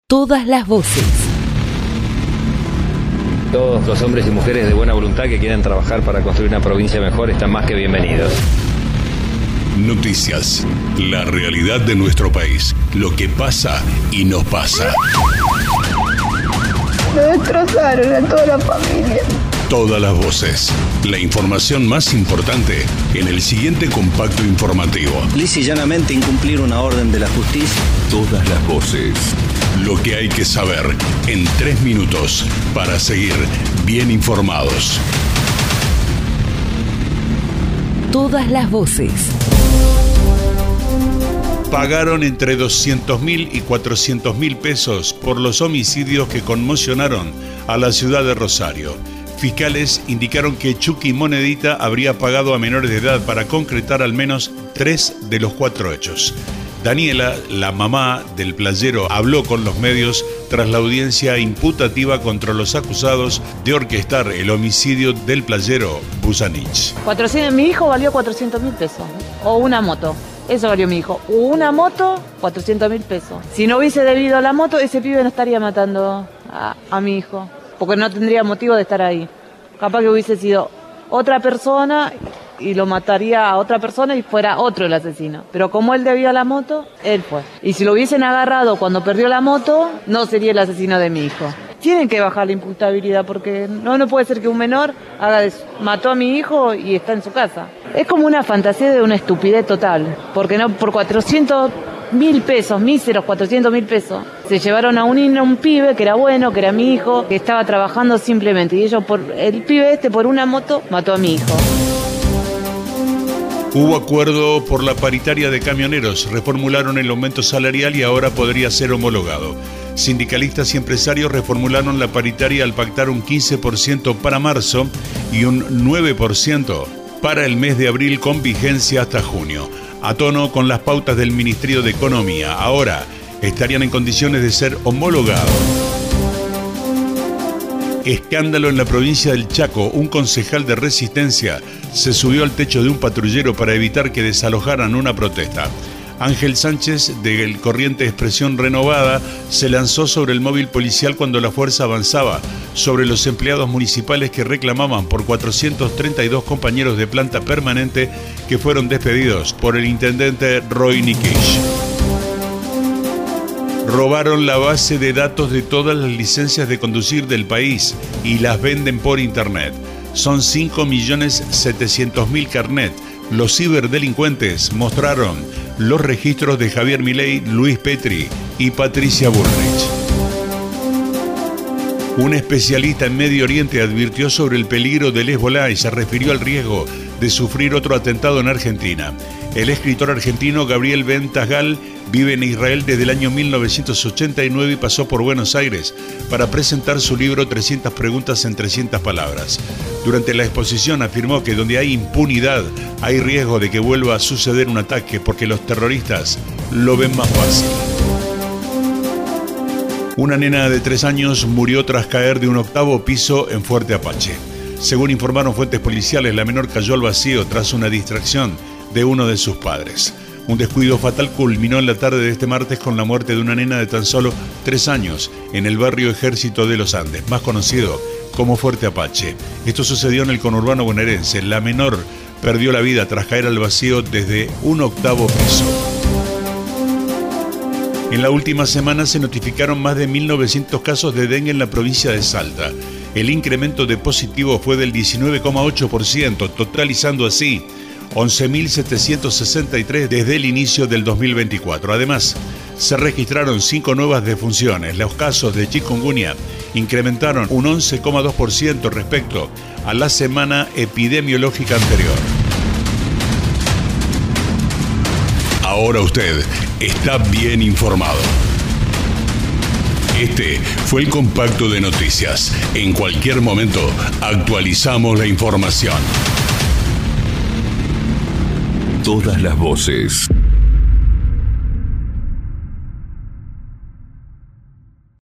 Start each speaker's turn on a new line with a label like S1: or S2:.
S1: Todas las voces.
S2: Todos los hombres y mujeres de buena voluntad que quieran trabajar para construir una provincia mejor están más que bienvenidos.
S3: Noticias, la realidad de nuestro país, lo que pasa y nos pasa.
S4: Me destrozaron a toda la familia.
S3: Todas las voces, la información más importante en el siguiente compacto informativo.
S5: Lisa y llanamente incumplir una orden de la justicia.
S3: Todas las voces, lo que hay que saber en 3 minutos para seguir bien informados.
S1: Todas las voces.
S3: Pagaron entre 200.000 y 400.000 pesos por los homicidios que conmocionaron a la ciudad de Rosario. Fiscales indicaron que Chucky Monedita habría pagado a menores de edad para concretar al menos 3 de los 4 hechos. Daniela, la mamá del playero, habló con los medios tras la audiencia imputativa contra los acusados de orquestar el homicidio del playero Busanich.
S6: Mi hijo valió 400.000 pesos, o una moto. Eso valió mi hijo. Una moto, 400.000 pesos. Si no hubiese debido a la moto, ese pibe no estaría matando a mi hijo, porque no tendría motivo de estar ahí. Capaz que hubiese sido otra persona y lo mataría a otra persona y fuera otro el asesino. Pero como él debía a la moto, él fue. Y si lo hubiesen agarrado cuando perdió la moto, no sería el asesino de mi hijo. Tienen que bajar la imputabilidad porque no puede ser que un menor mató a mi hijo y está en su casa. Es como una fantasía de una estupidez total, porque no por 400.000 pesos, míseros 400.000 pesos, se llevaron a un pibe que era bueno, que era mi hijo, que estaba trabajando simplemente, y ellos, el pibe por una moto, mató a mi hijo.
S3: Hubo acuerdo por la paritaria de camioneros, reformularon el aumento salarial y ahora podría ser homologado. Sindicalistas y empresarios reformularon la paritaria al pactar un 15% para marzo y un 9% para el mes de abril con vigencia hasta junio, a tono con las pautas del Ministerio de Economía. Ahora estarían en condiciones de ser homologados. Escándalo en la provincia del Chaco. Un concejal de Resistencia se subió al techo de un patrullero para evitar que desalojaran una protesta. Ángel Sánchez, del Corriente Expresión Renovada, se lanzó sobre el móvil policial cuando la fuerza avanzaba sobre los empleados municipales que reclamaban por 432 compañeros de planta permanente que fueron despedidos por el intendente Roy Nikish. Robaron la base de datos de todas las licencias de conducir del país y las venden por internet. Son 5.700.000 carnet. Los ciberdelincuentes mostraron los registros de Javier Milei, Luis Petri y Patricia Bullrich. Un especialista en Medio Oriente advirtió sobre el peligro del Hezbolá y se refirió al riesgo de sufrir otro atentado en Argentina. El escritor argentino Gabriel Ventasgal vive en Israel desde el año 1989 y pasó por Buenos Aires para presentar su libro 300 preguntas en 300 palabras. Durante la exposición afirmó que donde hay impunidad hay riesgo de que vuelva a suceder un ataque porque los terroristas lo ven más fácil. Una nena de 3 años murió tras caer de un 8º piso en Fuerte Apache. Según informaron fuentes policiales, la menor cayó al vacío tras una distracción de uno de sus padres. Un descuido fatal culminó en la tarde de este martes con la muerte de una nena de tan solo 3 años en el barrio Ejército de los Andes, más conocido como Fuerte Apache. Esto sucedió en el conurbano bonaerense. La menor perdió la vida tras caer al vacío desde un 8º piso. En la última semana se notificaron más de 1.900 casos de dengue en la provincia de Salta. El incremento de positivos fue del 19,8%, totalizando así 11.763 desde el inicio del 2024. Además, se registraron 5 nuevas defunciones. Los casos de chikungunya incrementaron un 11,2% respecto a la semana epidemiológica anterior. Ahora usted está bien informado. Este fue el compacto de noticias. En cualquier momento actualizamos la información. Todas las voces.